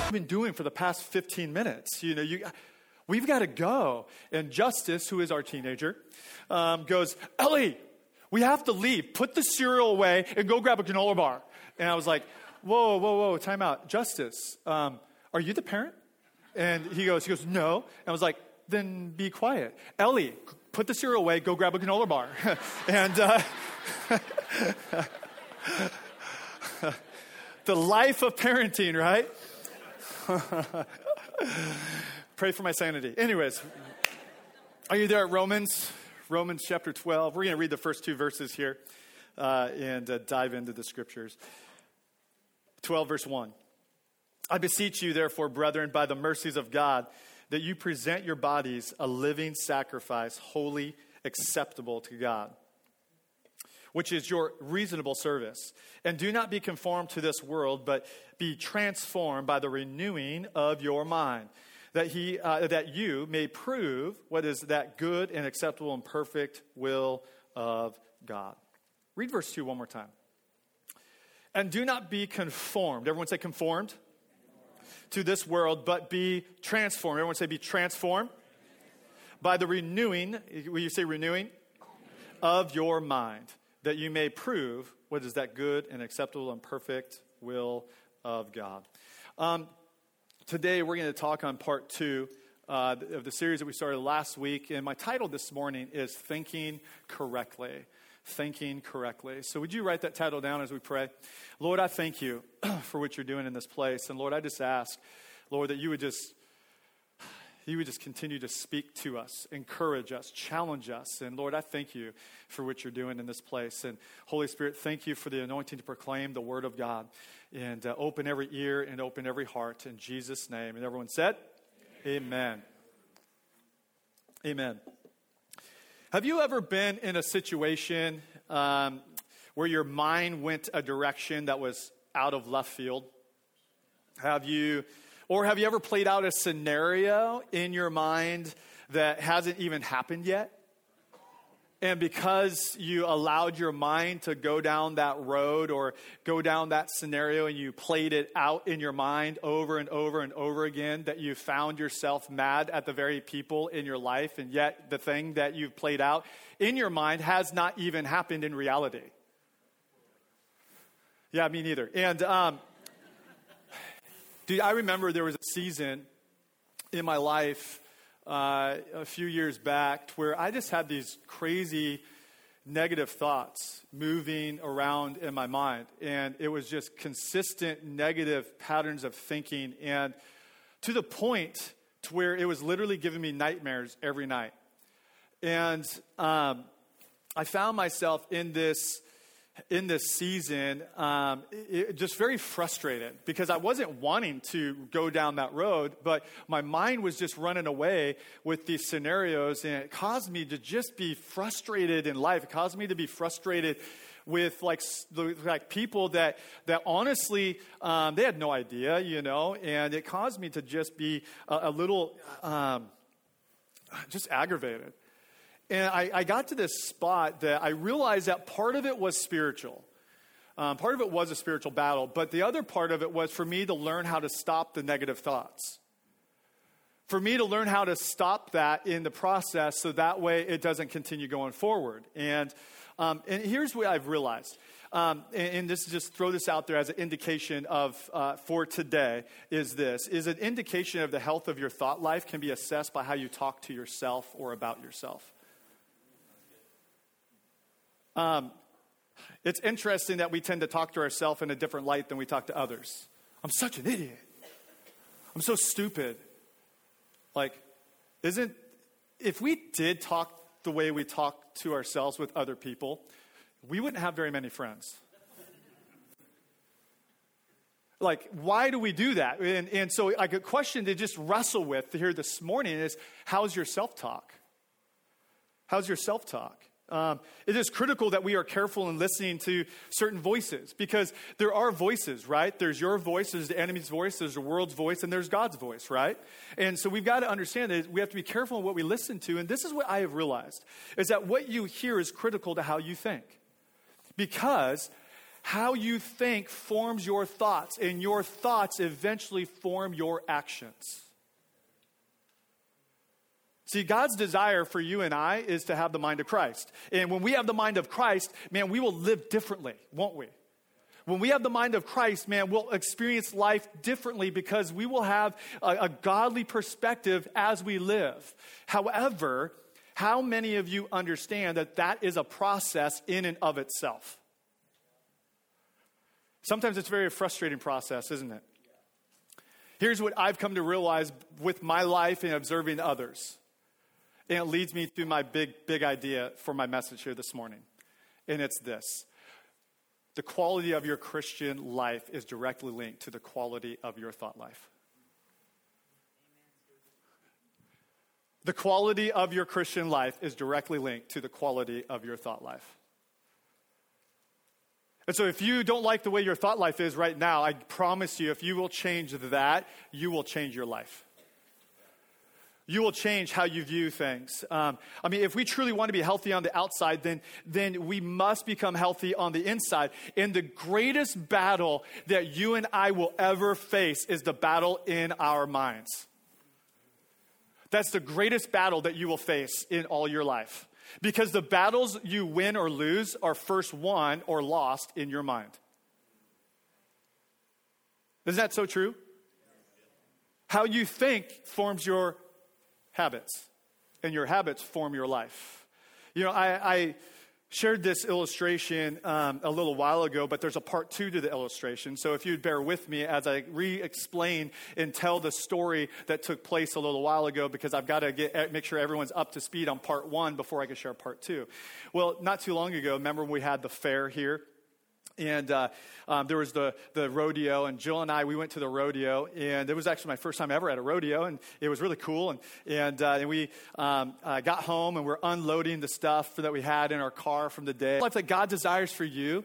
been doing for the past 15 minutes? We've got to go. And Justice, who is our teenager, goes, Ellie, we have to leave. Put the cereal away and go grab a granola bar. And I was like, whoa, time out. Justice, are you the parent? And he goes, no. And I was like, then be quiet. Ellie, put the cereal away, go grab a granola bar. And the life of parenting, right? Pray for my sanity. Anyways, are you there at Romans? Romans chapter 12. We're going to read the first 2 verses here and dive into the scriptures. 12 verse 1. I beseech you, therefore, brethren, by the mercies of God, that you present your bodies a living sacrifice, holy, acceptable to God, which is your reasonable service. And do not be conformed to this world, but be transformed by the renewing of your mind, that you may prove what is that good and acceptable and perfect will of God. Read verse 2 one more time. And do not be conformed. Everyone say conformed to this world, but be transformed. Everyone say be transformed by the renewing, will you say renewing? Of your mind, that you may prove what is that good and acceptable and perfect will of God. Today we're going to talk on part 2 of the series that we started last week. And my title this morning is Thinking Correctly. Thinking Correctly. So would you write that title down as we pray? Lord, I thank you for what you're doing in this place. And Lord, I just ask, Lord, that you would just continue to speak to us, encourage us, challenge us. And Lord, I thank you for what you're doing in this place. And Holy Spirit, thank you for the anointing to proclaim the word of God. And open every ear and open every heart in Jesus' name. And everyone said, Amen. Amen. Have you ever been in a situation where your mind went a direction that was out of left field? Have you ever played out a scenario in your mind that hasn't even happened yet? And because you allowed your mind to go down that road or go down that scenario and you played it out in your mind over and over and over again, that you found yourself mad at the very people in your life, and yet the thing that you've played out in your mind has not even happened in reality. Yeah, me neither. And dude, I remember there was a season in my life a few years back where I just had these crazy negative thoughts moving around in my mind. And it was just consistent negative patterns of thinking, and to the point to where it was literally giving me nightmares every night. And I found myself in this season, just very frustrated because I wasn't wanting to go down that road, but my mind was just running away with these scenarios, and it caused me to just be frustrated in life. It caused me to be frustrated with like people that honestly, they had no idea, and it caused me to just be a little, just aggravated. And I got to this spot that I realized that part of it was spiritual. Part of it was a spiritual battle, but the other part of it was for me to learn how to stop the negative thoughts. For me to learn how to stop that in the process so that way it doesn't continue going forward. And here's what I've realized. And this just throw this out there as an indication of, for today, is an indication of the health of your thought life can be assessed by how you talk to yourself or about yourself. It's interesting that we tend to talk to ourselves in a different light than we talk to others. I'm such an idiot. I'm so stupid. If we did talk the way we talk to ourselves with other people, we wouldn't have very many friends. Why do we do that? And so a question to just wrestle with here this morning is, how's your self-talk? How's your self-talk? It is critical that we are careful in listening to certain voices, because there are voices, right? There's your voice, there's the enemy's voice, there's the world's voice, and there's God's voice, right? And so we've got to understand that we have to be careful in what we listen to. And this is what I have realized, is that what you hear is critical to how you think. Because how you think forms your thoughts, and your thoughts eventually form your actions. See, God's desire for you and I is to have the mind of Christ. And when we have the mind of Christ, man, we will live differently, won't we? When we have the mind of Christ, man, we'll experience life differently because we will have a godly perspective as we live. However, how many of you understand that that is a process in and of itself? Sometimes it's a very frustrating process, isn't it? Here's what I've come to realize with my life and observing others. And it leads me to my big idea for my message here this morning. And it's this. The quality of your Christian life is directly linked to the quality of your thought life. The quality of your Christian life is directly linked to the quality of your thought life. And so if you don't like the way your thought life is right now, I promise you, if you will change that, you will change your life. You will change how you view things. If we truly want to be healthy on the outside, then we must become healthy on the inside. And the greatest battle that you and I will ever face is the battle in our minds. That's the greatest battle that you will face in all your life. Because the battles you win or lose are first won or lost in your mind. Isn't that so true? How you think forms your habits, and your habits form your life. You know, I shared this illustration a little while ago, but there's a part 2 to the illustration. So if you'd bear with me as I re-explain and tell the story that took place a little while ago, because I've got to make sure everyone's up to speed on part 1 before I can share part 2. Well, not too long ago, remember when we had the fair here? And there was the rodeo, and Jill and I, we went to the rodeo, and it was actually my first time ever at a rodeo, and it was really cool. And we got home, and we're unloading the stuff that we had in our car from the day. The life that God desires for you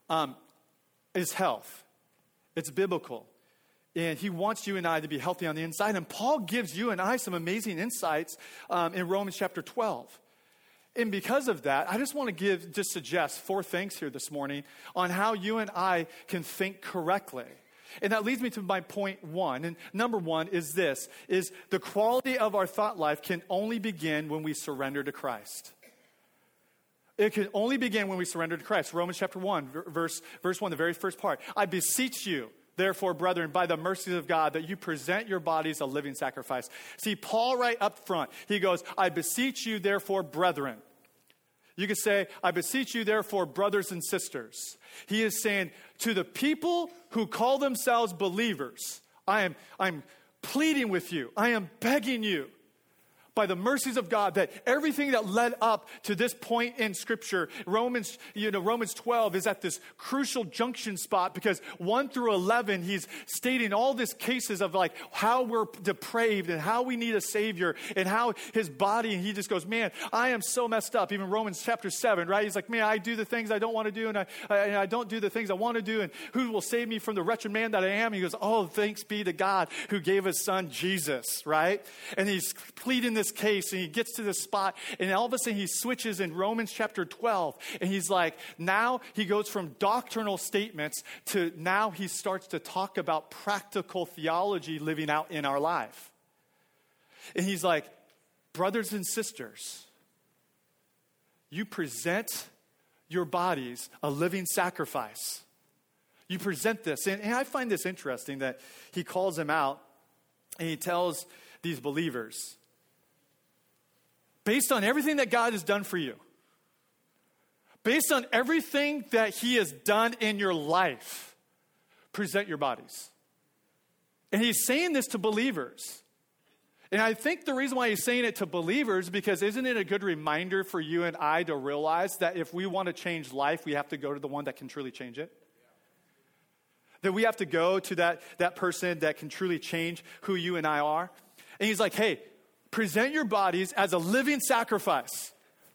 is health. It's biblical. And he wants you and I to be healthy on the inside. And Paul gives you and I some amazing insights in Romans chapter 12. And because of that, I just want to suggest 4 things here this morning on how you and I can think correctly. And that leads me to my point 1. And number 1 is this, is the quality of our thought life can only begin when we surrender to Christ. It can only begin when we surrender to Christ. Romans chapter 1, verse 1, the very first part. I beseech you, therefore, brethren, by the mercies of God, that you present your bodies a living sacrifice. See, Paul right up front, he goes, I beseech you, therefore, brethren. You could say, I beseech you, therefore, brothers and sisters. He is saying, to the people who call themselves believers, I'm pleading with you. I am begging you, by the mercies of God, that everything that led up to this point in Scripture, Romans 12 is at this crucial junction spot, because 1 through 11, he's stating all these cases of like how we're depraved and how we need a Savior and how his body, and he just goes, man, I am so messed up. Even Romans chapter 7, right? He's like, man, I do the things I don't want to do, and I don't do the things I want to do, and who will save me from the wretched man that I am? And he goes, oh, thanks be to God who gave his son Jesus, right? And he's pleading this case, and he gets to this spot, and all of a sudden he switches in Romans chapter 12, and he's like, now he goes from doctrinal statements to now he starts to talk about practical theology living out in our life. And he's like, brothers and sisters, you present your bodies a living sacrifice. You present this, and I find this interesting that he calls them out, and he tells these believers, based on everything that God has done for you, based on everything that he has done in your life, present your bodies. And he's saying this to believers. And I think the reason why he's saying it to believers, because isn't it a good reminder for you and I to realize that if we want to change life, we have to go to the one that can truly change it? That we have to go to that person that can truly change who you and I are. And he's like, hey, present your bodies as a living sacrifice.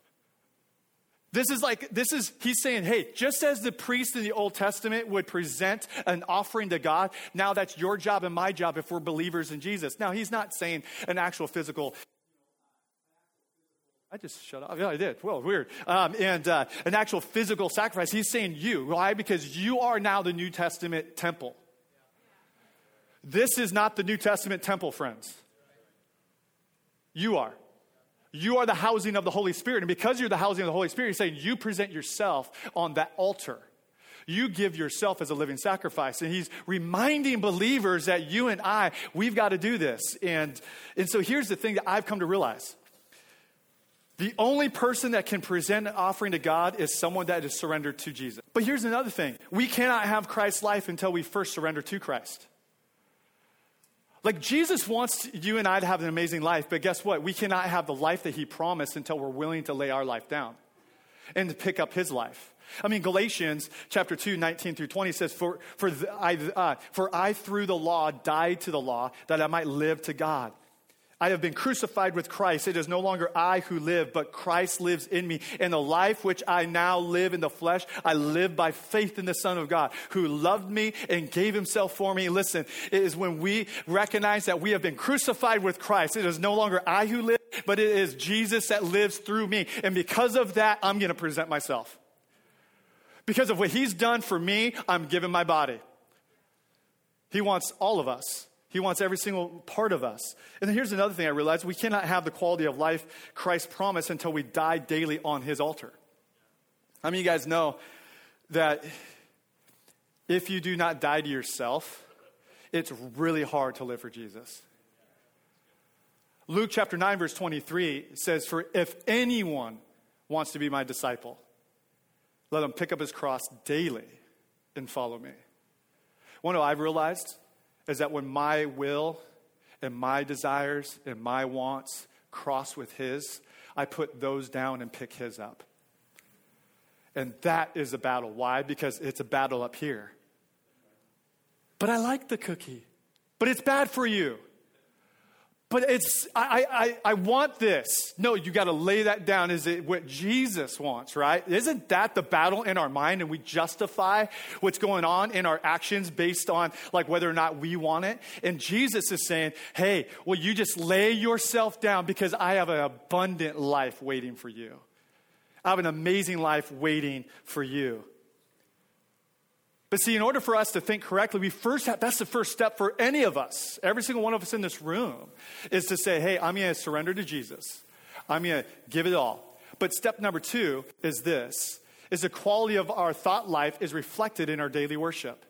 He's saying, hey, just as the priest in the Old Testament would present an offering to God, now that's your job and my job if we're believers in Jesus. Now, he's not saying an actual physical I just shut off. Yeah, I did. Well, weird. And an actual physical sacrifice. He's saying you. Why? Because you are now the New Testament temple. This is not the New Testament temple, friends. You are. You are the housing of the Holy Spirit. And because you're the housing of the Holy Spirit, he's saying you present yourself on that altar. You give yourself as a living sacrifice. And he's reminding believers that you and I, we've got to do this. And so here's the thing that I've come to realize. The only person that can present an offering to God is someone that is surrendered to Jesus. But here's another thing. We cannot have Christ's life until we first surrender to Christ. Like Jesus wants you and I to have an amazing life, but guess what? We cannot have the life that he promised until we're willing to lay our life down and to pick up his life. I mean, Galatians chapter 2, 19 through 20 says, For I through the law died to the law that I might live to God. I have been crucified with Christ. It is no longer I who live, but Christ lives in me. And the life which I now live in the flesh, I live by faith in the Son of God, who loved me and gave himself for me. Listen, it is when we recognize that we have been crucified with Christ. It is no longer I who live, but it is Jesus that lives through me. And because of that, I'm going to present myself. Because of what he's done for me, I'm giving my body. He wants all of us. He wants every single part of us. And then here's another thing I realized. We cannot have the quality of life Christ promised until we die daily on his altar. How many of you guys know that if you do not die to yourself, it's really hard to live for Jesus? Luke chapter 9, verse 23 says, For if anyone wants to be my disciple, let him pick up his cross daily and follow me. One of I've realized is that when my will and my desires and my wants cross with his, I put those down and pick his up. And that is a battle. Why? Because it's a battle up here. But I like the cookie. But it's bad for you. But I want this. No, you got to lay that down. Is it what Jesus wants, right? Isn't that the battle in our mind? And we justify what's going on in our actions based on like whether or not we want it. And Jesus is saying, hey, well, you just lay yourself down because I have an abundant life waiting for you. I have an amazing life waiting for you. But see, in order for us to think correctly, that's the first step for any of us, every single one of us in this room, is to say, hey, I'm going to surrender to Jesus. I'm going to give it all. But step number 2 is this, is the quality of our thought life is reflected in our daily worship.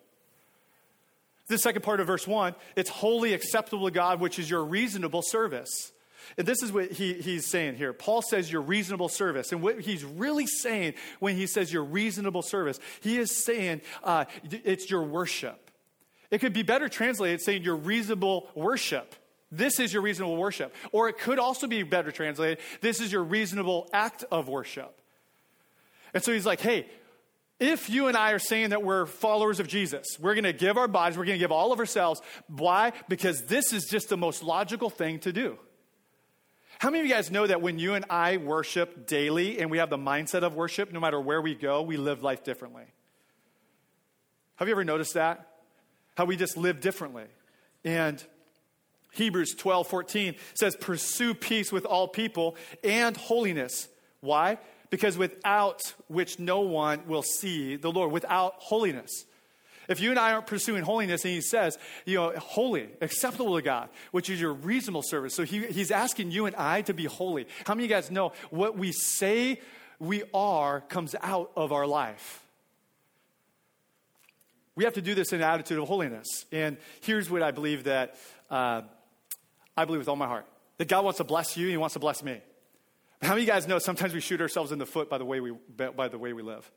The second part of verse 1, it's wholly acceptable to God, which is your reasonable service. And this is what he's saying here. Paul says your reasonable service. And what he's really saying when he says your reasonable service, he is saying it's your worship. It could be better translated saying your reasonable worship. This is your reasonable worship. Or it could also be better translated, this is your reasonable act of worship. And so he's like, hey, if you and I are saying that we're followers of Jesus, we're going to give our bodies, we're going to give all of ourselves. Why? Because this is just the most logical thing to do. How many of you guys know that when you and I worship daily and we have the mindset of worship, no matter where we go, we live life differently? Have you ever noticed that? How we just live differently. And Hebrews 12:14 says, pursue peace with all people and holiness. Why? Because without which no one will see the Lord, without holiness. If you and I aren't pursuing holiness, and he says, holy, acceptable to God, which is your reasonable service. So he's asking you and I to be holy. How many of you guys know what we say we are comes out of our life? We have to do this in an attitude of holiness. And here's what I believe that, I believe with all my heart. That God wants to bless you, and he wants to bless me. How many of you guys know sometimes we shoot ourselves in the foot by the way we live?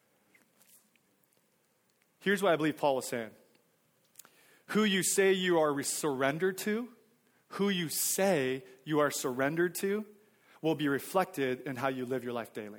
Here's what I believe Paul was saying. Who you say you are surrendered to, will be reflected in how you live your life daily.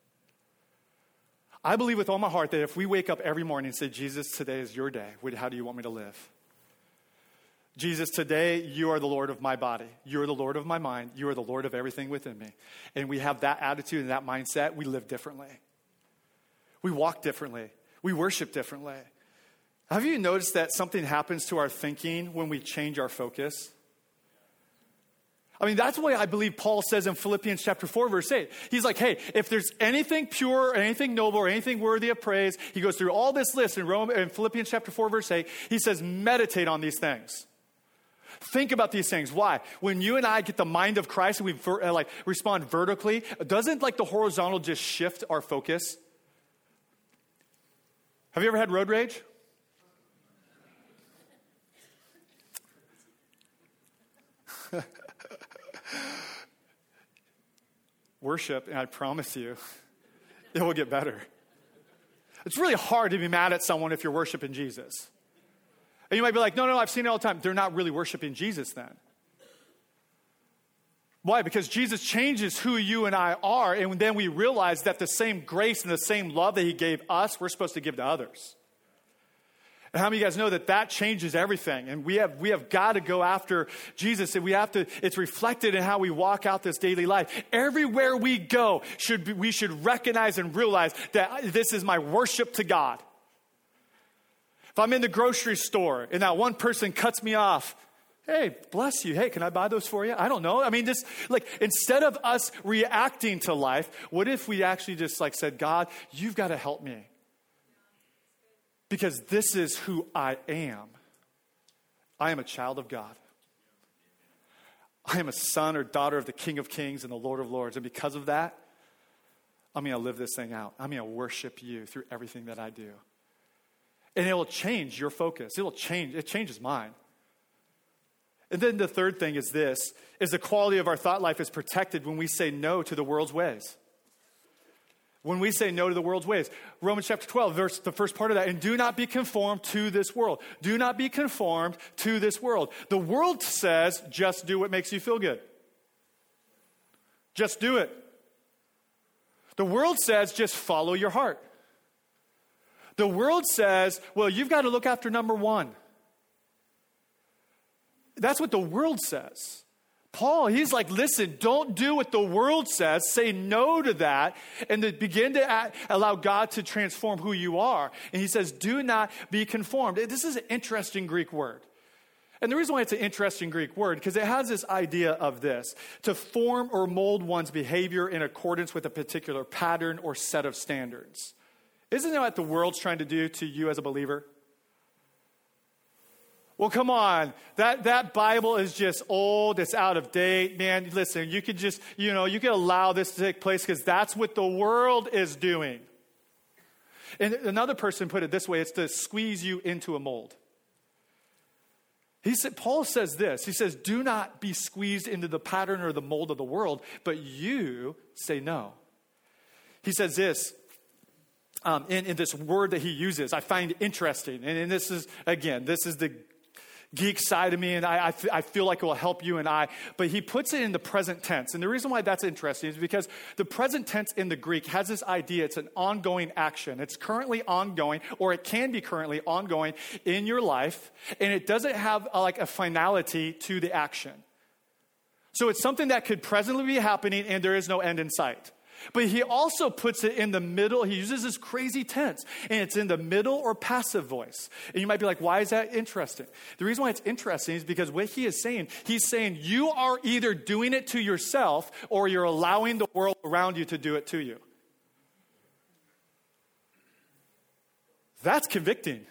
I believe with all my heart that if we wake up every morning and say, Jesus, today is your day. How do you want me to live? Jesus, today you are the Lord of my body. You are the Lord of my mind. You are the Lord of everything within me. And we have that attitude and that mindset, we live differently. We walk differently. We worship differently. Have you noticed that something happens to our thinking when we change our focus? I mean, that's why I believe Paul says in Philippians chapter 4, verse 8. He's like, hey, if there's anything pure, or anything noble, or anything worthy of praise, he goes through all this list in Philippians chapter 4, verse 8. He says, meditate on these things. Think about these things. Why? When you and I get the mind of Christ and we respond vertically, doesn't the horizontal just shift our focus? Have you ever had road rage? Worship, and I promise you, it will get better. It's really hard to be mad at someone if you're worshiping Jesus. And you might be like, no, I've seen it all the time. They're not really worshiping Jesus then. Why? Because Jesus changes who you and I are, and then we realize that the same grace and the same love that he gave us, we're supposed to give to others. And how many of you guys know that changes everything? And we have got to go after Jesus, and it's reflected in how we walk out this daily life. Everywhere we go, we should recognize and realize that this is my worship to God. If I'm in the grocery store and that one person cuts me off, hey, bless you. Hey, can I buy those for you? I don't know. I mean, just instead of us reacting to life, what if we actually just said, God, you've got to help me. Because this is who I am. I am a child of God. I am a son or daughter of the King of Kings and the Lord of Lords. And because of that, I'm going to live this thing out. I'm going to worship you through everything that I do. And it will change your focus. It changes mine. And then the third thing is the quality of our thought life is protected when we say no to the world's ways. When we say no to the world's ways. Romans chapter 12, the first part of that. And do not be conformed to this world. Do not be conformed to this world. The world says, just do what makes you feel good. Just do it. The world says, just follow your heart. The world says, well, you've got to look after number one. That's what the world says. Paul, he's like, listen, don't do what the world says. Say no to that and to begin to allow God to transform who you are. And he says, do not be conformed. This is an interesting Greek word. And the reason why it's an interesting Greek word, because it has this idea of this, to form or mold one's behavior in accordance with a particular pattern or set of standards. Isn't that what the world's trying to do to you as a believer? Well, come on. That Bible is just old. It's out of date. Man, listen, you could just, you could allow this to take place because that's what the world is doing. And another person put it this way. It's to squeeze you into a mold. Paul says this. He says, do not be squeezed into the pattern or the mold of the world, but you say no. He says this. In this word that he uses, I find interesting. And this is the geek side of me, and I feel like it will help you and I. But he puts it in the present tense. And the reason why that's interesting is because the present tense in the Greek has this idea. It's an ongoing action. It's currently ongoing, or it can be currently ongoing in your life. And it doesn't have a finality to the action. So it's something that could presently be happening, and there is no end in sight. But he also puts it in the middle. He uses this crazy tense, and it's in the middle or passive voice. And you might be like, why is that interesting? The reason why it's interesting is because what he's saying you are either doing it to yourself or you're allowing the world around you to do it to you. That's convicting.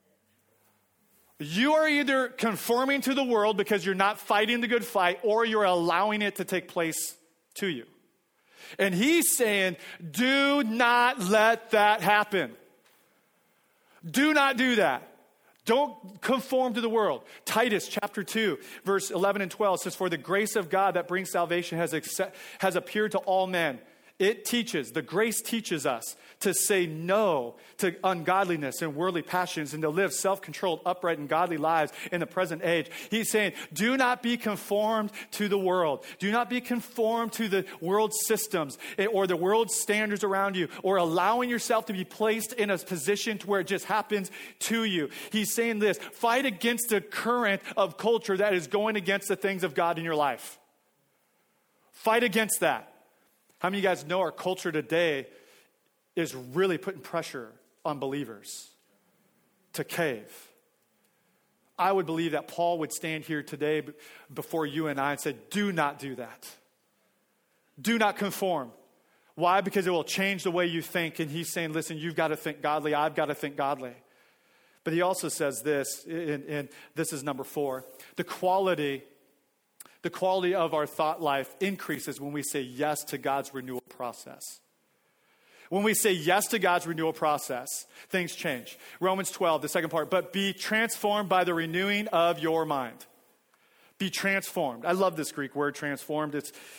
You are either conforming to the world because you're not fighting the good fight, or you're allowing it to take place to you. And he's saying, do not let that happen. Do not do that. Don't conform to the world. Titus chapter 2, verse 11 and 12 says, for the grace of God that brings salvation has appeared to all men. The grace teaches us to say no to ungodliness and worldly passions and to live self-controlled, upright, and godly lives in the present age. He's saying, do not be conformed to the world. Do not be conformed to the world systems or the world standards around you, or allowing yourself to be placed in a position to where it just happens to you. He's saying this, fight against the current of culture that is going against the things of God in your life. Fight against that. How many of you guys know our culture today is really putting pressure on believers to cave? I would believe that Paul would stand here today before you and I and say, do not do that. Do not conform. Why? Because it will change the way you think. And he's saying, listen, you've got to think godly. I've got to think godly. But he also says this, and this is number 4. The quality of our thought life increases when we say yes to God's renewal process. When we say yes to God's renewal process, things change. Romans 12, the second part, but be transformed by the renewing of your mind. Be transformed. I love this Greek word, transformed.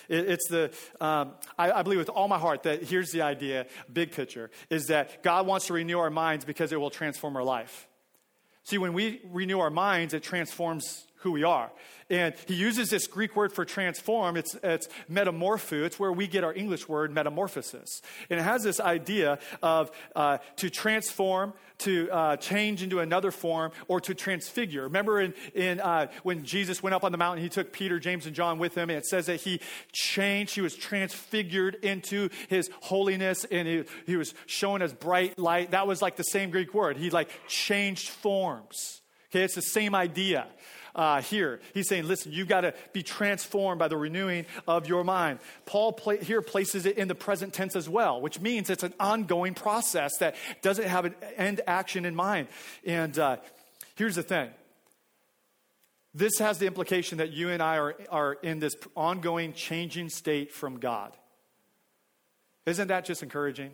I believe with all my heart that here's the idea, big picture, is that God wants to renew our minds because it will transform our life. See, when we renew our minds, it transforms who we are. And he uses this Greek word for transform. It's metamorpho. It's where we get our English word metamorphosis. And it has this idea of to transform, to change into another form, or to transfigure. Remember when Jesus went up on the mountain, he took Peter, James, and John with him. And it says that he changed. He was transfigured into his holiness. And he was shown as bright light. That was like the same Greek word. He like changed forms. Okay, it's the same idea. Here, he's saying, listen, you've got to be transformed by the renewing of your mind. Paul here places it in the present tense as well, which means it's an ongoing process that doesn't have an end action in mind. And here's the thing. This has the implication that you and I are in this ongoing changing state from God. Isn't that just encouraging?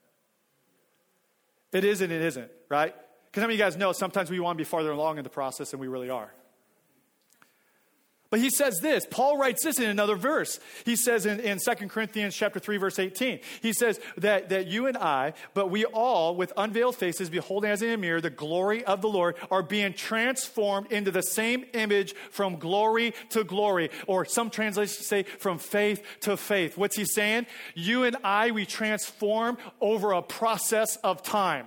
It is and it isn't, right? Because how many of you guys know sometimes we want to be farther along in the process than we really are? But he says this, Paul writes this in another verse. He says in 2 Corinthians chapter 3, verse 18, he says that you and I, but we all with unveiled faces, beholding as in a mirror the glory of the Lord, are being transformed into the same image from glory to glory. Or some translations say from faith to faith. What's he saying? You and I, we transform over a process of time.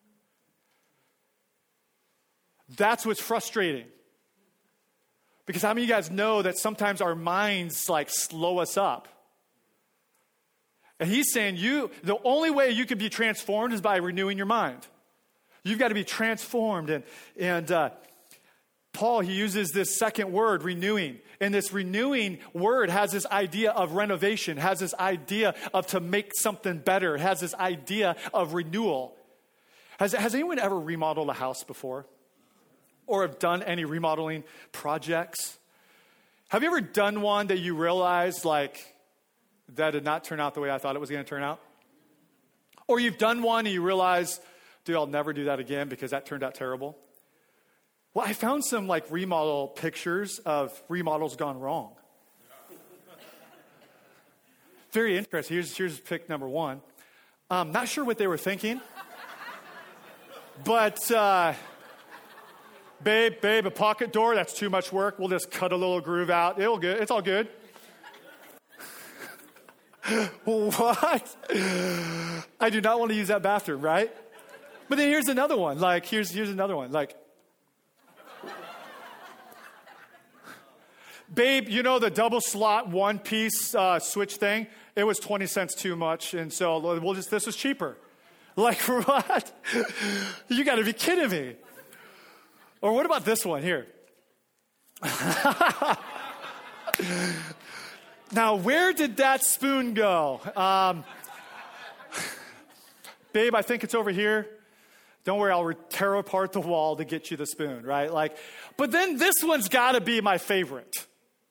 That's what's frustrating. Because how many of you guys know that sometimes our minds like slow us up? And he's saying the only way you can be transformed is by renewing your mind. You've got to be transformed. And Paul, he uses this second word, renewing. And this renewing word has this idea of renovation, has this idea of to make something better, it has this idea of renewal. Has anyone ever remodeled a house before? Or have done any remodeling projects? Have you ever done one that you realized like that did not turn out the way I thought it was going to turn out? Or you've done one and you realize, dude, I'll never do that again because that turned out terrible. Well, I found some like remodel pictures of remodels gone wrong. Very interesting. Here's pick number 1. Not sure what they were thinking, but Babe, a pocket door, that's too much work. We'll just cut a little groove out. It's all good. What? I do not want to use that bathroom, right? But then here's another one. Like, here's another one. Like, babe, you know the double slot one piece switch thing? It was 20 cents too much. And so this was cheaper. Like, what? You got to be kidding me. Or what about this one here? Now, where did that spoon go? Babe, I think it's over here. Don't worry, I'll tear apart the wall to get you the spoon, right? Like, but then this one's got to be my favorite.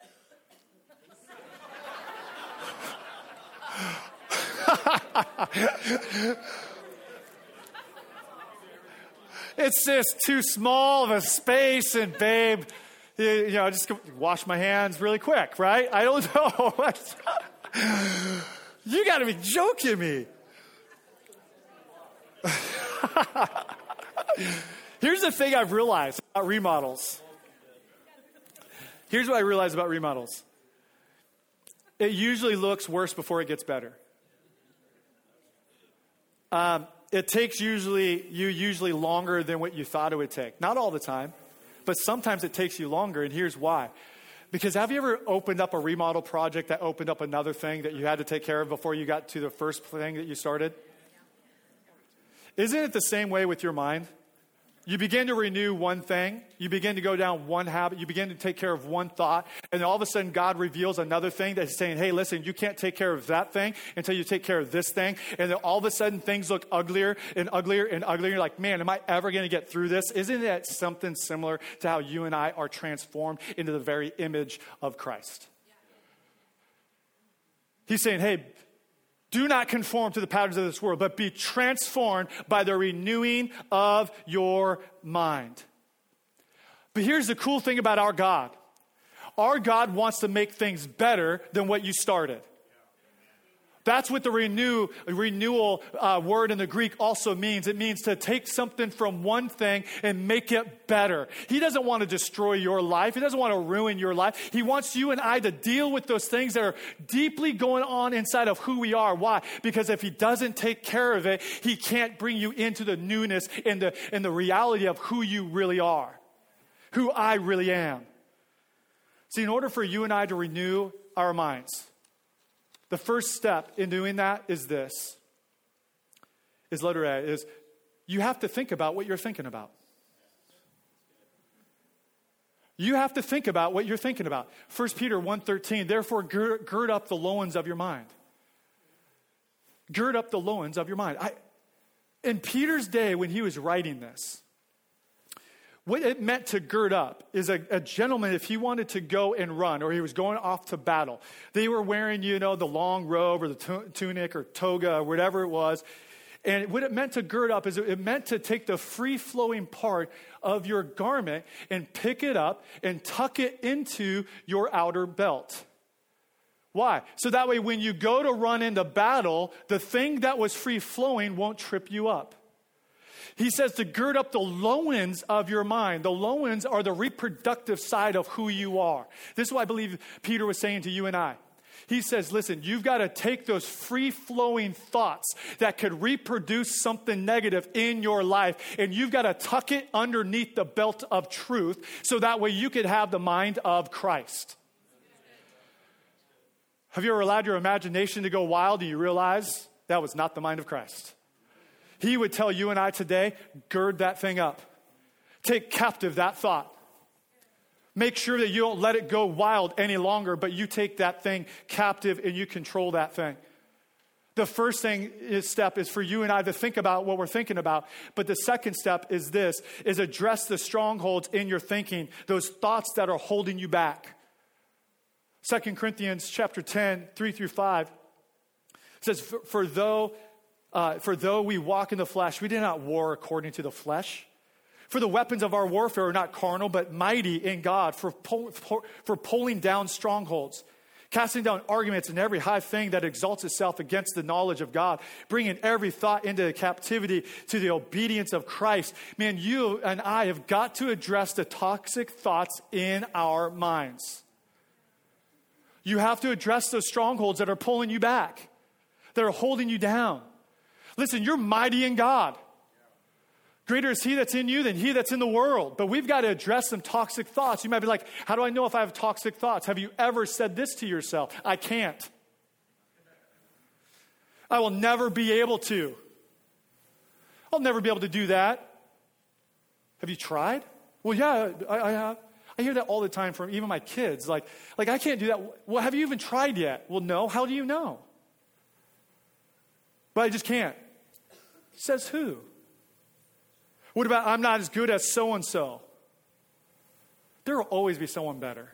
It's just too small of a space, and babe, I just wash my hands really quick, right? I don't know. You got to be joking me. Here's the thing I've realized about remodels. Here's what I realized about remodels. It usually looks worse before it gets better. It takes usually longer than what you thought it would take. Not all the time, but sometimes it takes you longer, and here's why. Because have you ever opened up a remodel project that opened up another thing that you had to take care of before you got to the first thing that you started? Isn't it the same way with your mind? You begin to renew one thing. You begin to go down one habit. You begin to take care of one thought. And then all of a sudden, God reveals another thing that's saying, hey, listen, you can't take care of that thing until you take care of this thing. And then all of a sudden, things look uglier and uglier and uglier. You're like, man, am I ever going to get through this? Isn't that something similar to how you and I are transformed into the very image of Christ? He's saying, hey, do not conform to the patterns of this world, but be transformed by the renewing of your mind. But here's the cool thing about our God. Our God wants to make things better than what you started. That's what the renewal word in the Greek also means. It means to take something from one thing and make it better. He doesn't want to destroy your life. He doesn't want to ruin your life. He wants you and I to deal with those things that are deeply going on inside of who we are. Why? Because if he doesn't take care of it, he can't bring you into the newness and the reality of who you really are, who I really am. See, in order for you and I to renew our minds, the first step in doing that is this, is letter A, is you have to think about what you're thinking about. You have to think about what you're thinking about. 1 Peter 1:13, therefore gird up the loins of your mind. Gird up the loins of your mind. In Peter's day when he was writing this, what it meant to gird up is a gentleman, if he wanted to go and run or he was going off to battle, they were wearing, the long robe or the tunic or toga or whatever it was. And what it meant to gird up is it meant to take the free-flowing part of your garment and pick it up and tuck it into your outer belt. Why? So that way when you go to run into battle, the thing that was free-flowing won't trip you up. He says to gird up the loins of your mind. The loins are the reproductive side of who you are. This is what I believe Peter was saying to you and I. He says, listen, you've got to take those free-flowing thoughts that could reproduce something negative in your life, and you've got to tuck it underneath the belt of truth so that way you could have the mind of Christ. Have you ever allowed your imagination to go wild and you realize that was not the mind of Christ? He would tell you and I today, gird that thing up. Take captive that thought. Make sure that you don't let it go wild any longer, but you take that thing captive and you control that thing. The first step is for you and I to think about what we're thinking about. But the second step is this, is address the strongholds in your thinking, those thoughts that are holding you back. 2 Corinthians chapter 10, 3-5 says, For though we walk in the flesh, we do not war according to the flesh. For the weapons of our warfare are not carnal, but mighty in God for pulling down strongholds, casting down arguments and every high thing that exalts itself against the knowledge of God, bringing every thought into captivity to the obedience of Christ. Man, you and I have got to address the toxic thoughts in our minds. You have to address those strongholds that are pulling you back, that are holding you down. Listen, you're mighty in God. Greater is he that's in you than he that's in the world. But we've got to address some toxic thoughts. You might be like, how do I know if I have toxic thoughts? Have you ever said this to yourself? I can't. I will never be able to. I'll never be able to do that. Have you tried? Well, yeah, I have. I hear that all the time from even my kids. Like I can't do that. Well, have you even tried yet? Well, no. How do you know? But I just can't. Says who? What about I'm not as good as so-and-so? There will always be someone better.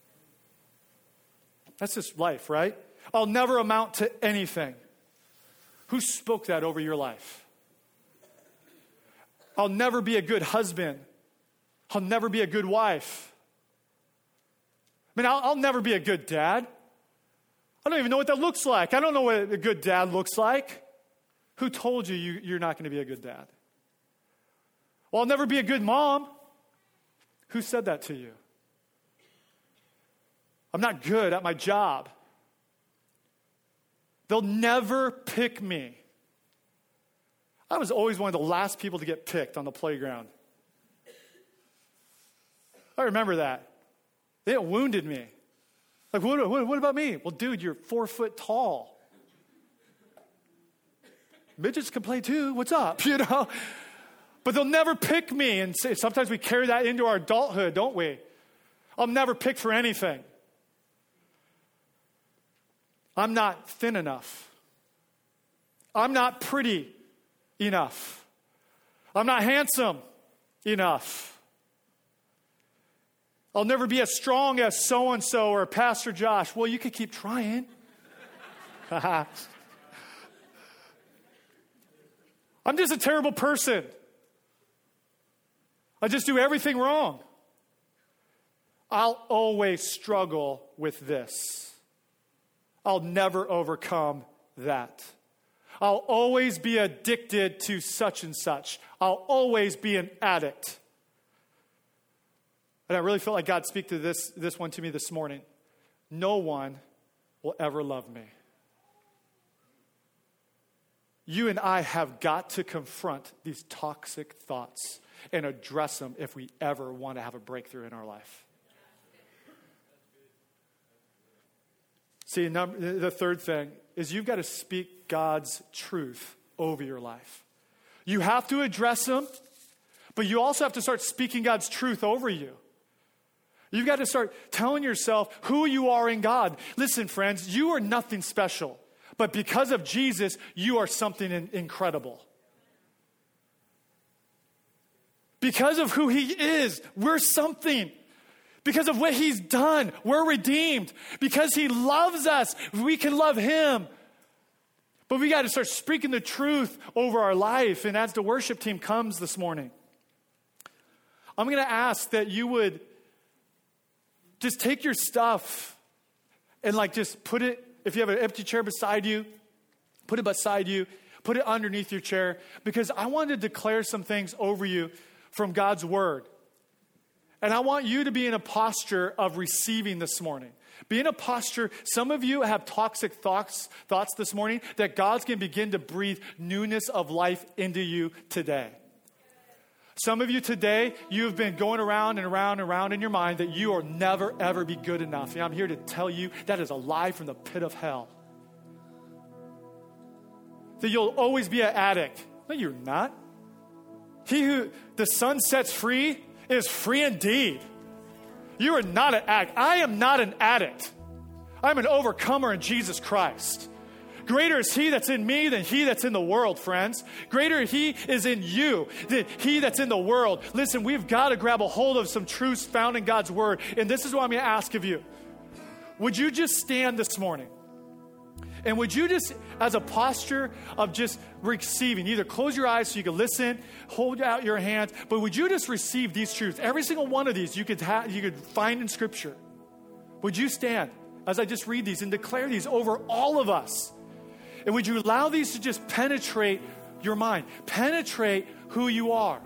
That's just life, right? I'll never amount to anything. Who spoke that over your life? I'll never be a good husband. I'll never be a good wife. I mean, I'll never be a good dad. I don't even know what that looks like. I don't know what a good dad looks like. Who told you you're not going to be a good dad? Well, I'll never be a good mom. Who said that to you? I'm not good at my job. They'll never pick me. I was always one of the last people to get picked on the playground. I remember that. It wounded me. Like, what about me? Well, dude, you're 4 foot tall. Midgets can play too. What's up? But they'll never pick me. And sometimes we carry that into our adulthood, don't we? I'll never pick for anything. I'm not thin enough. I'm not pretty enough. I'm not handsome enough. I'll never be as strong as so-and-so or Pastor Josh. Well, you could keep trying. I'm just a terrible person. I just do everything wrong. I'll always struggle with this. I'll never overcome that. I'll always be addicted to such and such. I'll always be an addict. And I really felt like God speak to this one to me this morning. No one will ever love me. You and I have got to confront these toxic thoughts and address them if we ever want to have a breakthrough in our life. See, the third thing is you've got to speak God's truth over your life. You have to address them, but you also have to start speaking God's truth over you. You've got to start telling yourself who you are in God. Listen, friends, you are nothing special, but because of Jesus, you are something incredible. Because of who he is, we're something. Because of what he's done, we're redeemed. Because he loves us, we can love him. But we got to start speaking the truth over our life. And as the worship team comes this morning, I'm going to ask that you would just take your stuff and just put it, if you have an empty chair beside you, put it beside you, put it underneath your chair, because I want to declare some things over you from God's word. And I want you to be in a posture of receiving this morning. Be in a posture, some of you have toxic thoughts this morning, that God's going to begin to breathe newness of life into you today. Some of you today, you've been going around and around and around in your mind that you will never, ever be good enough. And I'm here to tell you that is a lie from the pit of hell. That you'll always be an addict. No, you're not. He who the Son sets free is free indeed. You are not an addict. I am not an addict. I'm an overcomer in Jesus Christ. Greater is he that's in me than he that's in the world, friends. Greater he is in you than he that's in the world. Listen, we've got to grab a hold of some truths found in God's word. And this is what I'm going to ask of you. Would you just stand this morning? And would you just, as a posture of just receiving, either close your eyes so you can listen, hold out your hands, but would you just receive these truths? Every single one of these you could find in Scripture. Would you stand as I just read these and declare these over all of us? And would you allow these to just penetrate your mind, penetrate who you are?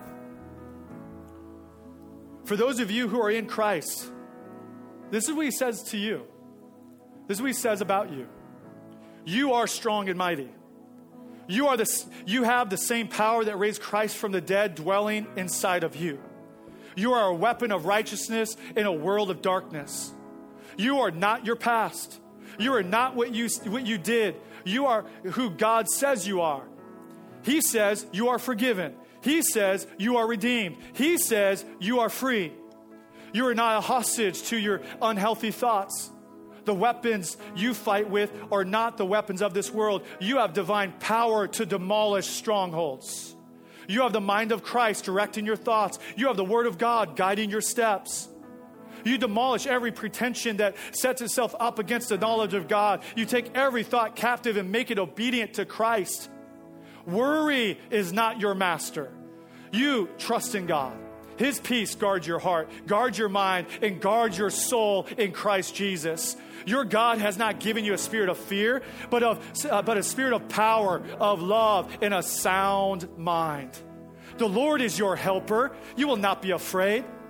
For those of you who are in Christ, this is what he says to you. This is what he says about you. You are strong and mighty. You have the same power that raised Christ from the dead dwelling inside of you. You are a weapon of righteousness in a world of darkness. You are not your past. You are not what you did. You are who God says you are. He says you are forgiven. He says you are redeemed. He says you are free. You are not a hostage to your unhealthy thoughts. The weapons you fight with are not the weapons of this world. You have divine power to demolish strongholds. You have the mind of Christ directing your thoughts. You have the word of God guiding your steps. You demolish every pretension that sets itself up against the knowledge of God. You take every thought captive and make it obedient to Christ. Worry is not your master. You trust in God. His peace guards your heart, guards your mind, and guards your soul in Christ Jesus. Your God has not given you a spirit of fear, but a spirit of power, of love, and a sound mind. The Lord is your helper. You will not be afraid.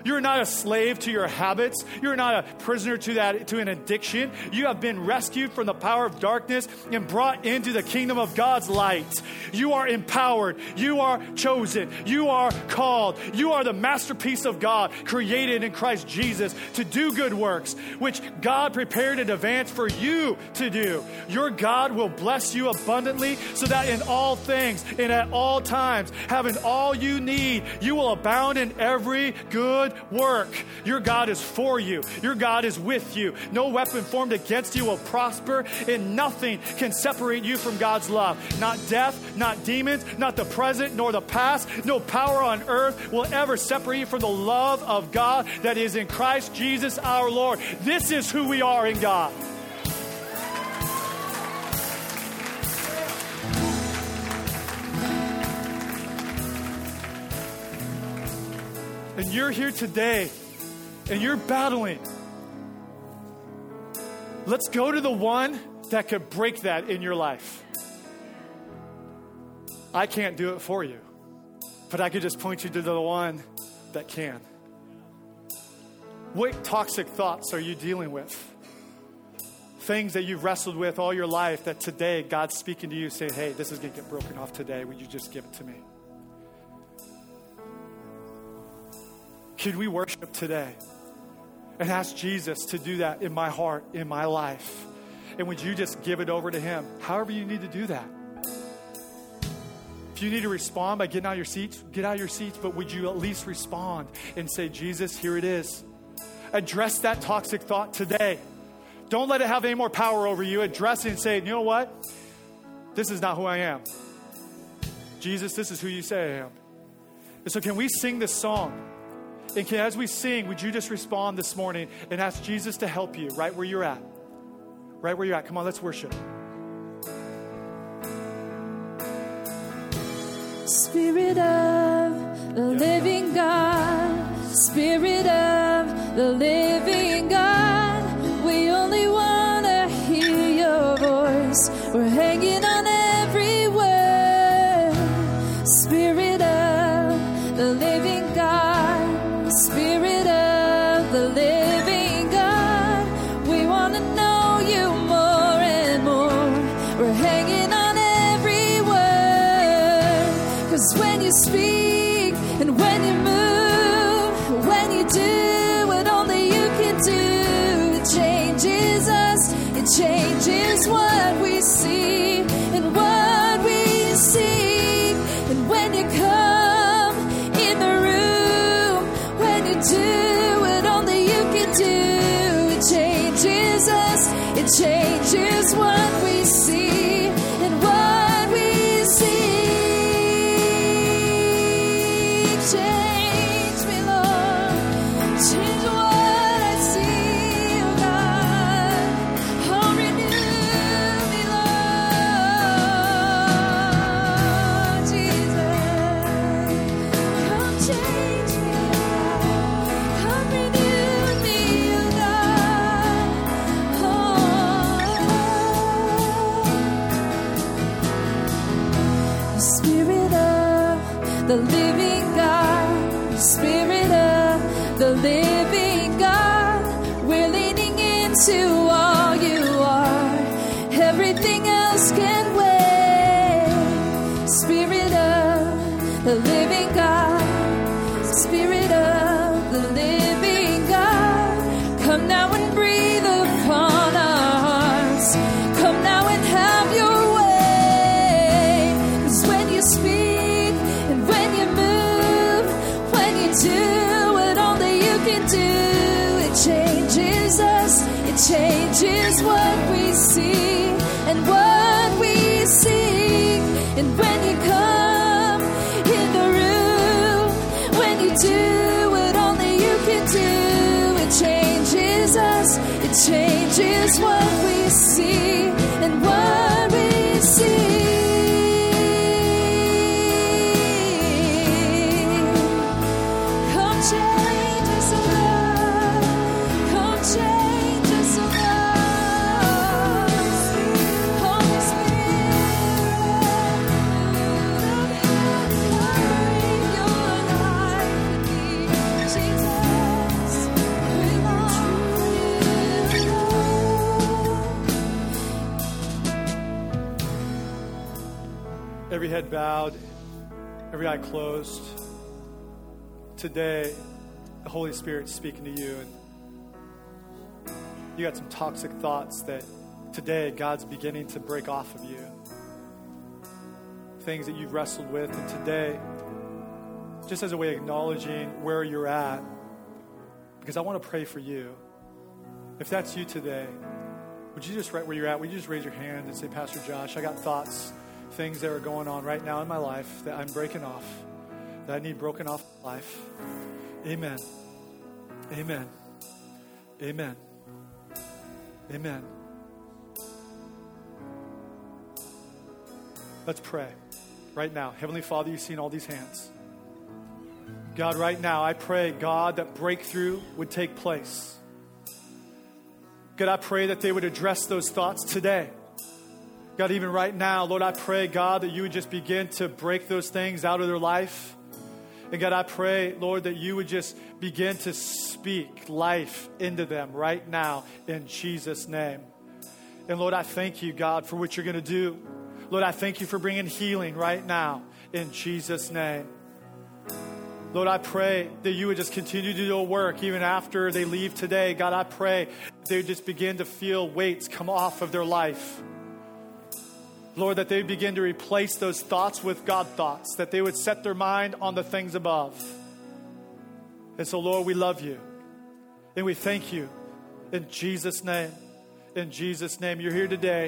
You're not a slave to your habits. You're not a prisoner to an addiction. You have been rescued from the power of darkness and brought into the kingdom of God's light. You are empowered. You are chosen. You are called. You are the masterpiece of God, created in Christ Jesus to do good works, which God prepared in advance for you to do. Your God will bless you abundantly so that in all things and at all times, having all you need, you will abound in every good work. Your God is for you. Your God is with you. No weapon formed against you will prosper, and nothing can separate you from God's love. Not death, not demons, not the present nor the past. No power on earth will ever separate you from the love of God that is in Christ Jesus our Lord. This is who we are in God. And you're here today, and you're battling. Let's go to the one that could break that in your life. I can't do it for you, but I could just point you to the one that can. What toxic thoughts are you dealing with? Things that you've wrestled with all your life that today God's speaking to you saying, hey, this is going to get broken off today. Would you just give it to me? Could we worship today and ask Jesus to do that in my heart, in my life? And would you just give it over to him? However you need to do that. If you need to respond by getting out of your seats, get out of your seats, but would you at least respond and say, Jesus, here it is. Address that toxic thought today. Don't let it have any more power over you. Address it and say, you know what? This is not who I am. Jesus, this is who you say I am. And so can we sing this song? And as we sing, would you just respond this morning and ask Jesus to help you right where you're at? Right where you're at. Come on, let's worship. Spirit of the living God, Spirit of the living God, we only want to hear your voice. We're hanging on every word. Spirit of the living God, Spirit of the living God, we want to know you more and more. We're hanging on every word, 'cause when you speak and when you move, when you do what only you can do, it changes us, it changes what we see and what we seek. And when you come in the room, when you do what only you can do, it changes us, it changes what we see and what we seek. Change me, Lord, change what I see, oh God. Oh, renew me, Lord Jesus. Come change me, Lord. Come renew me, oh God. Oh, Spirit of the living God, Spirit of the living God, we're leaning into all you are. Everything else can wait. Spirit of the living God, Spirit of the living God, come now and breathe upon our hearts. Come now and have your way. 'Cause when you speak and when you move, when you do what only you can do, it changes us, it changes what we see and what we seek. And when you come in the room, when you do what only you can do, it changes us, it changes what we see and what we seek. Come change us, oh God. Come change us, oh God. Holy Spirit, come bring your life in me, Jesus. bowed, every eye closed, today the Holy Spirit's speaking to you, and you got some toxic thoughts that today God's beginning to break off of you. Things that you've wrestled with, and today, just as a way of acknowledging where you're at, because I want to pray for you. If that's you today, would you just, right where you're at, would you just raise your hand and say, Pastor Josh, I got thoughts, things that are going on right now in my life that I'm breaking off, that I need broken off my life. Amen. Amen. Amen. Amen. Let's pray right now. Heavenly Father, you've seen all these hands. God, right now, I pray, God, that breakthrough would take place. God, I pray that they would address those thoughts today. God, even right now, Lord, I pray, God, that you would just begin to break those things out of their life. And God, I pray, Lord, that you would just begin to speak life into them right now in Jesus' name. And Lord, I thank you, God, for what you're going to do. Lord, I thank you for bringing healing right now in Jesus' name. Lord, I pray that you would just continue to do a work even after they leave today. God, I pray they would just begin to feel weights come off of their life. Lord, that they would begin to replace those thoughts with God thoughts, that they would set their mind on the things above. And so, Lord, we love you and we thank you in Jesus' name. In Jesus' name, you're here today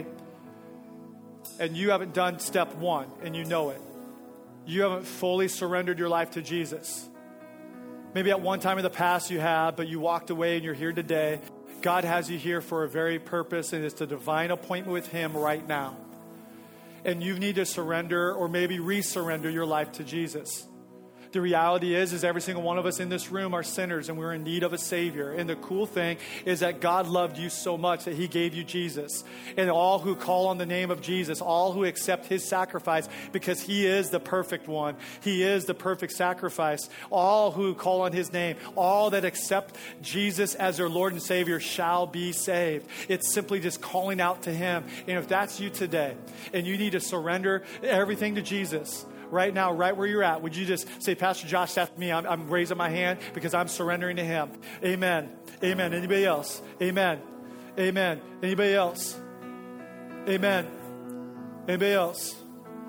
and you haven't done step one and you know it. You haven't fully surrendered your life to Jesus. Maybe at one time in the past you have, but you walked away and you're here today. God has you here for a very purpose, and it's a divine appointment with Him right now. And you need to surrender or maybe re-surrender your life to Jesus. The reality is every single one of us in this room are sinners and we're in need of a Savior. And the cool thing is that God loved you so much that He gave you Jesus. And all who call on the name of Jesus, all who accept His sacrifice, because He is the perfect one. He is the perfect sacrifice. All who call on His name, all that accept Jesus as their Lord and Savior shall be saved. It's simply just calling out to Him. And if that's you today and you need to surrender everything to Jesus, right now, right where you're at, would you just say, Pastor Josh, that's me. I'm raising my hand because I'm surrendering to Him. Amen. Amen. Anybody else? Amen. Amen. Anybody else? Amen. Anybody else?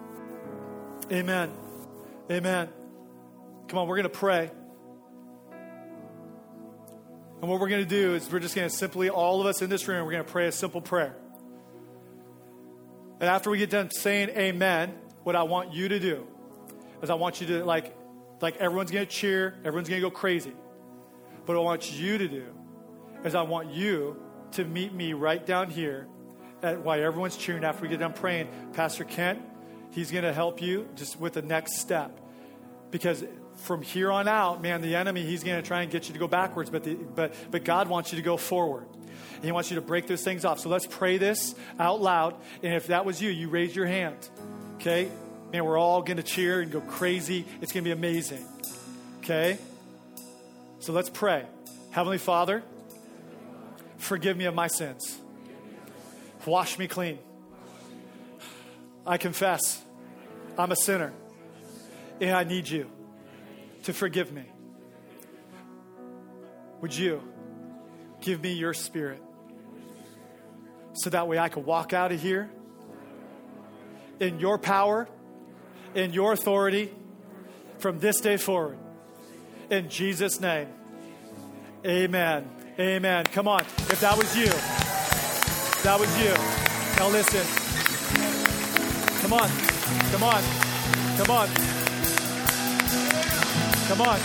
Amen. Amen. Come on, we're going to pray. And what we're going to do is we're just going to simply, all of us in this room, we're going to pray a simple prayer. And after we get done saying amen, what I want you to do is I want you to, like everyone's going to cheer, everyone's going to go crazy. But what I want you to do is I want you to meet me right down here while everyone's cheering after we get done praying. Pastor Kent, he's going to help you just with the next step. Because from here on out, man, the enemy, he's going to try and get you to go backwards. But God wants you to go forward. And He wants you to break those things off. So let's pray this out loud. And if that was you, you raise your hand. Okay? Man, we're all going to cheer and go crazy. It's going to be amazing. Okay? So let's pray. Heavenly Father, forgive me of my sins. Wash me clean. I confess I'm a sinner. And I need you to forgive me. Would you give me your Spirit so that way I can walk out of here in your power, in your authority from this day forward. In Jesus' name, amen. Amen. Come on. If that was you, now listen. Come on. Come on. Come on. Come on.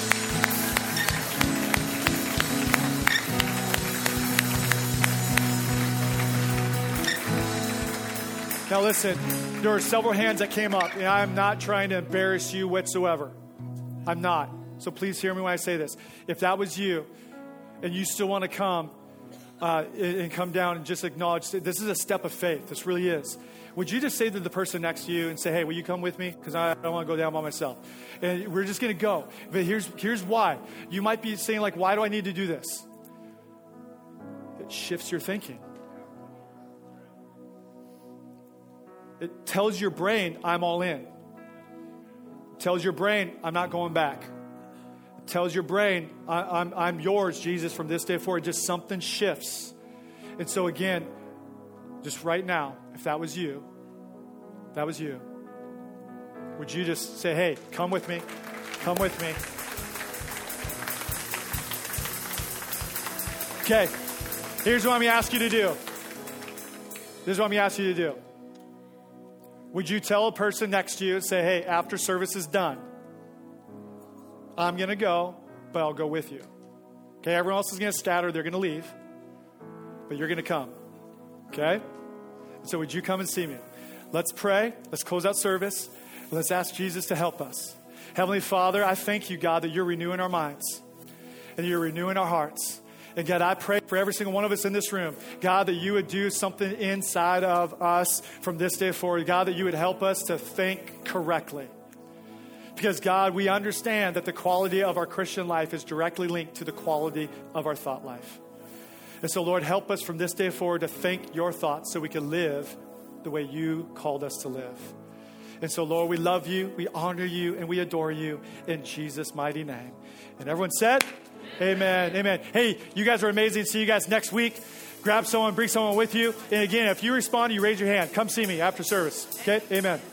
Now listen, there were several hands that came up, and I'm not trying to embarrass you whatsoever. I'm not. So please hear me when I say this. If that was you, and you still want to come and come down and just acknowledge, this is a step of faith. This really is. Would you just say to the person next to you and say, hey, will you come with me? Because I don't want to go down by myself. And we're just going to go. But here's why. You might be saying, like, why do I need to do this? It shifts your thinking. It tells your brain, I'm all in. tells your brain, I'm not going back. It tells your brain, I'm yours, Jesus, from this day forward. Just something shifts. And so again, just right now, if that was you, would you just say, hey, come with me. Come with me. Okay, here's what I'm going to ask you to do. Would you tell a person next to you and say, hey, after service is done, I'm going to go, but I'll go with you. Okay, everyone else is going to scatter. They're going to leave, but you're going to come. Okay? So would you come and see me? Let's pray. Let's close out service. Let's ask Jesus to help us. Heavenly Father, I thank you, God, that you're renewing our minds and you're renewing our hearts. And God, I pray for every single one of us in this room, God, that you would do something inside of us from this day forward. God, that you would help us to think correctly. Because God, we understand that the quality of our Christian life is directly linked to the quality of our thought life. And so, Lord, help us from this day forward to think your thoughts so we can live the way you called us to live. And so, Lord, we love you, we honor you, and we adore you in Jesus' mighty name. And everyone said, amen, amen. Hey, you guys are amazing. See you guys next week. Grab someone, bring someone with you. And again, if you respond, you raise your hand. Come see me after service. Okay, amen.